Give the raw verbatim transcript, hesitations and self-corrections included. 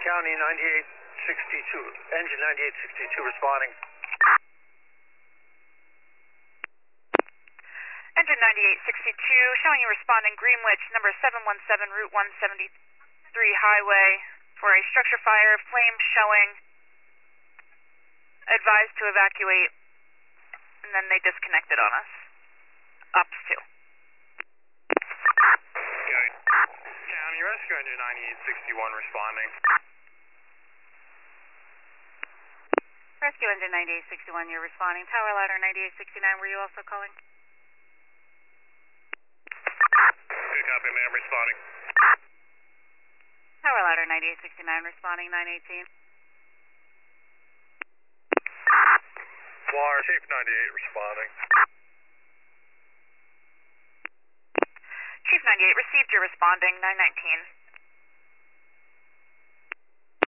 County ninety-eight sixty-two, engine ninety-eight sixty-two responding. Engine ninety-eight sixty-two, showing you responding Greenwich, number seven one seven, Route one seventy-three Highway, for a structure fire, flame showing, advised to evacuate, and then they disconnected on us. Ups two. County, County Rescue Engine ninety-eight sixty-one responding. Rescue Engine ninety-eight sixty-one, you're responding. Tower Ladder ninety-eight sixty-nine, were you also calling? Good copy, ma'am, responding. Tower Ladder ninety-eight sixty-nine, responding, nine eighteen. Flyer, Chief ninety-eight responding. Chief ninety-eight, received your responding, nine nineteen.